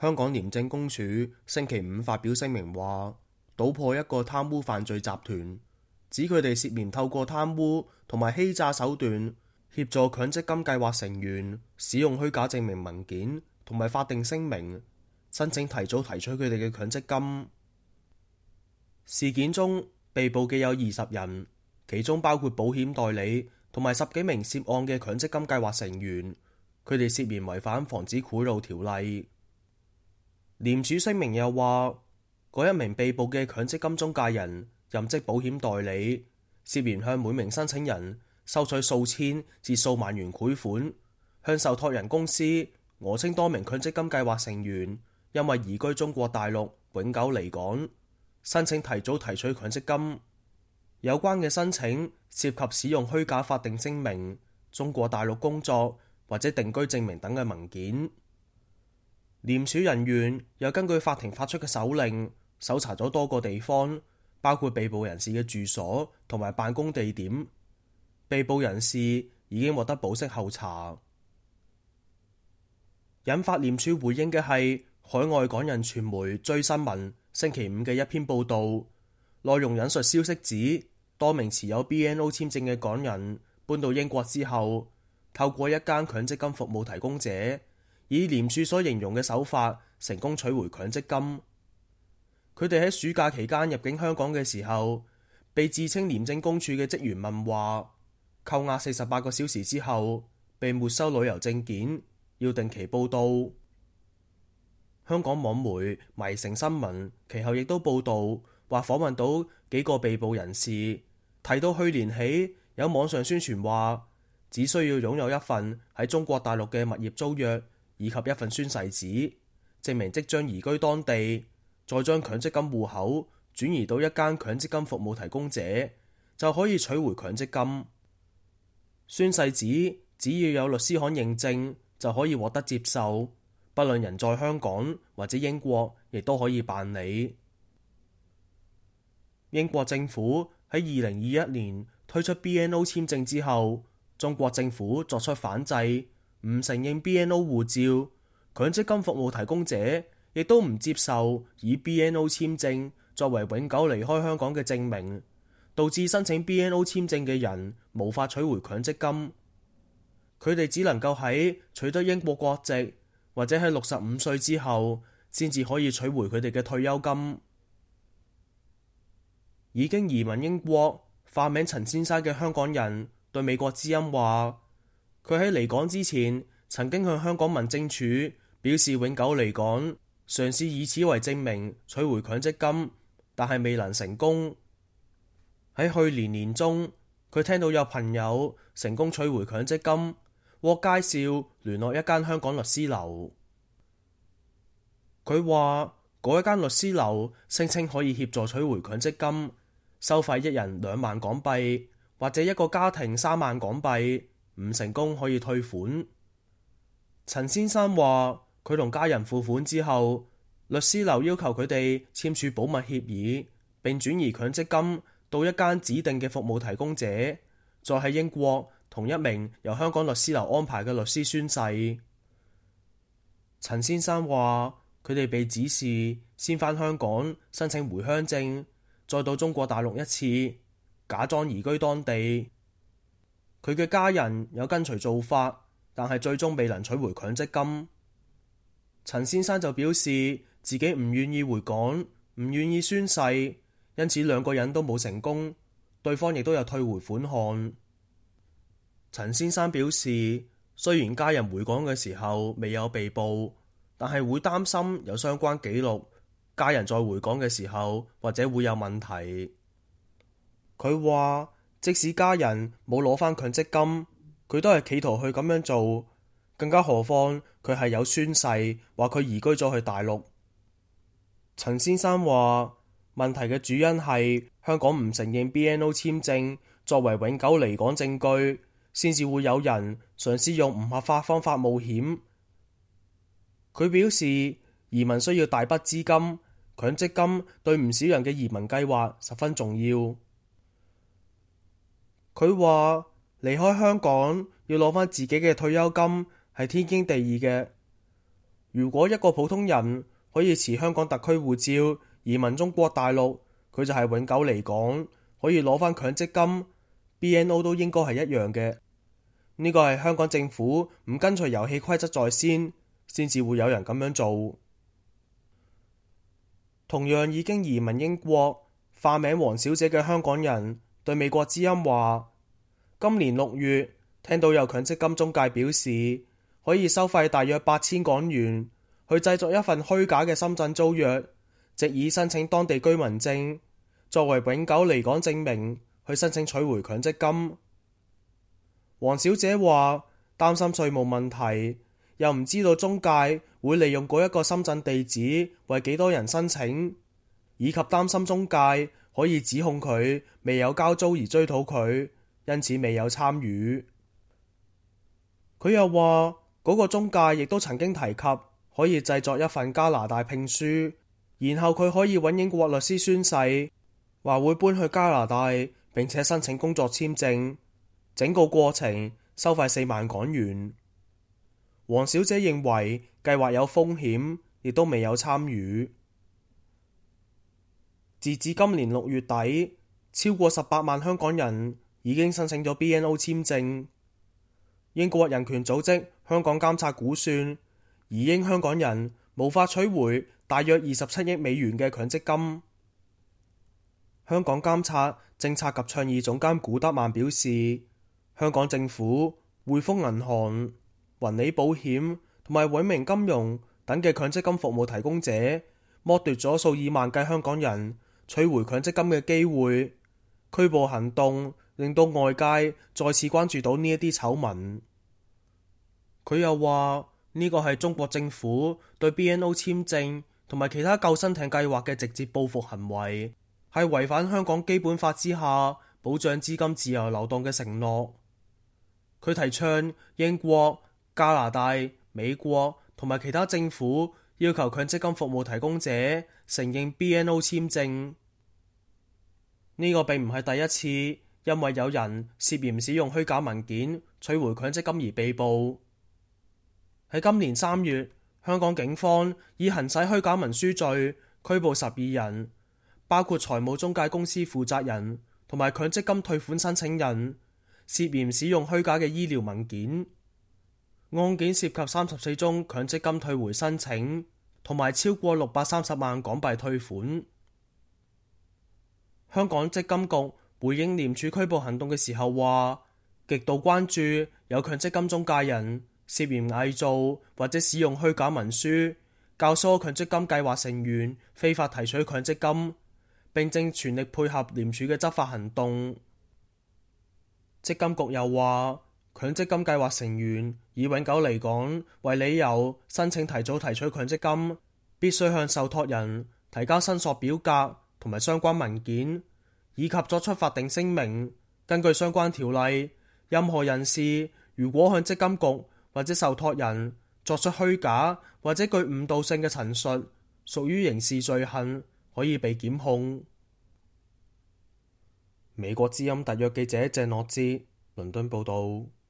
香港廉政公署星期五發表聲明話，搗破一個貪污犯罪集團，指佢哋涉嫌透過貪污同埋欺詐手段，協助強積金計劃成員使用虛假證明文件同埋法定聲明，申請提早提取佢哋嘅強積金。事件中被捕嘅有20人，其中包括保險代理同埋10幾名涉案嘅強積金計劃成員，佢哋涉嫌違反防止賄賂條例。廉署聲明又話，嗰一名被捕嘅強積金中介人任職保險代理，涉嫌向每名申請人收取數千至數萬元賄款，向受託人公司訛稱多名強積金計劃成員因為移居中國大陸永久離港，申請提早提取強積金。有關嘅申請涉及使用虛假法定聲明、中國大陸工作或者定居證明等嘅文件。廉署人員又根據法庭發出嘅手令，搜查咗多個地方，包括被捕人士嘅住所同埋辦公地點。被捕人士已經獲得保釋候查。引發廉署回應嘅係海外港人傳媒追新聞星期五嘅一篇報導，內容引述消息指，多名持有 BNO 簽證嘅港人搬到英國之後，透過一間強積金服務提供者，以廉署所形容嘅手法成功取回強積金。佢哋喺暑假期間入境香港嘅時候，被自稱廉政公署嘅職員問話，扣押48個小時之後，被沒收旅遊證件，要定期報到。香港網媒迷城新聞其後亦都報導話，訪問到幾個被捕人士，提到去年起有網上宣傳話，只需要擁有一份喺中國大陸嘅物業租約以及一份宣誓紙，證明即將移居當地，再將強積金戶口轉移到一間強積金服務提供者，就可以取回強積金。宣誓紙只要有律師行認證就可以獲得接受，不論人在香港或者英國，亦都可以辦理。英國政府喺2021年推出 BNO 簽證之後，中國政府作出反制，唔承認 BNO 護照，強積金服務提供者亦都唔接受以 BNO 簽證作為永久離開香港嘅證明，導致申請 BNO 簽證嘅人無法取回強積金。佢哋只能夠喺取得英國國籍或者喺65歲之後，先至可以取回佢哋嘅退休金。已經移民英國化名陳先生嘅香港人對美國之音話，佢喺離港之前曾經向香港民政處表示永久離港，嘗試以此為證明取回強積金，但係未能成功。喺去年年中，佢聽到有朋友成功取回強積金，獲介紹聯絡一間香港律師樓。佢話嗰一間律師樓聲稱可以協助取回強積金，收費1人2萬港幣，或者一個家庭3萬港幣，唔成功可以退款。陳先生話佢同家人付款之後，律師樓要求佢哋簽署保密協議，並轉移強積金到一間指定嘅服務提供者，再喺英國同一名由香港律師樓安排嘅律師宣誓。陳先生話佢哋被指示先返香港申請回鄉證，再到中國大陸一次，假裝移居當地。佢嘅家人有跟隨做法，但係最終未能取回強積金。陳先生就表示自己唔願意回港，唔願意宣誓，因此兩個人都冇成功，對方亦都有退回款項。陳先生表示，雖然家人回港嘅時候未有被捕，但係會擔心有相關記錄，家人再回港嘅時候或者會有問題。佢話即使家人冇攞返強積金，佢都係企圖去咁樣做，更加何況佢係有宣誓話佢移居咗去大陸。陳先生話問題嘅主因係香港唔承認 BNO 簽證作為永久離港證據，先至會有人嘗試用唔合法方法冒險。佢表示移民需要大筆資金，強積金對唔少人嘅移民計劃十分重要。佢話離開香港要攞返自己嘅退休金係天經地義嘅， 如果一個普通人可以持香港特區護照移民中國大陸，佢就係永久離港，可以攞返強積金。BNO 都應該係一樣嘅。呢個係香港政府唔跟隨遊戲規則在先至會有人咁樣做。同樣已經移民英國，化名黃小姐嘅香港人對美國之音話，今年6月聽到有強積金中介表示可以收費大約8000港元去製作一份虛假嘅深圳租約，藉以申請當地居民證作為永久離港證明，去申請取回強積金。黃小姐話擔心稅務問題，又唔知道中介會利用嗰一個深圳地址為幾多人申請，以及擔心中介可以指控佢未有交租而追討佢，因此未有參與。佢又話嗰個中介亦都曾經提及可以製作一份加拿大聘書，然後佢可以揾英國律師宣誓，話會搬去加拿大並且申請工作簽證，整個過程收費4萬港元。黃小姐認為計劃有風險，亦都未有參與。截至今年6月底，超過18萬香港人已經申請咗 BNO 簽證。英國人權組織香港監察估算，移英香港人無法取回大約27億美元嘅強積金。香港監察政策及倡議總監古德曼表示，香港政府、匯豐銀行、雲理保險同埋永明金融等嘅強積金服務提供者剝奪咗數以萬計香港人取回強積金嘅機會。拘捕行動令到外界再次關注到呢一啲醜聞。佢又話呢個係中國政府對 BNO 簽證同埋其他救生艇計劃嘅直接報復行為，係違反香港基本法之下保障資金自由流動嘅承諾。佢提倡英國、加拿大、美國同埋其他政府要求強積金服務提供者承認 BNO 簽證。呢個並唔係第一次，因為有人涉嫌使用虛假文件取回強積金而被捕。喺今年3月，香港警方以行使虛假文書罪拘捕12人，包括財務中介公司負責人同埋強積金退款申請人，涉嫌使用虛假嘅醫療文件。案件涉及34宗強積金退回申請，同埋超過630萬港幣退款。香港積金局回應廉署拘捕行動嘅時候話，極度關注有強積金中介人涉嫌偽造或者使用虛假文書，教唆強積金計劃成員非法提取強積金，並正全力配合廉署嘅執法行動。積金局又話，強積金計劃成員以永久離港為理由申請提早提取強積金，必須向受託人提交申索表格同埋相關文件，以及作出法定聲明。根據相關條例，任何人士如果向積金局或者受託人作出虛假或者具誤導性嘅陳述，屬於刑事罪行，可以被檢控。美國之音特約記者鄭諾之倫敦報道。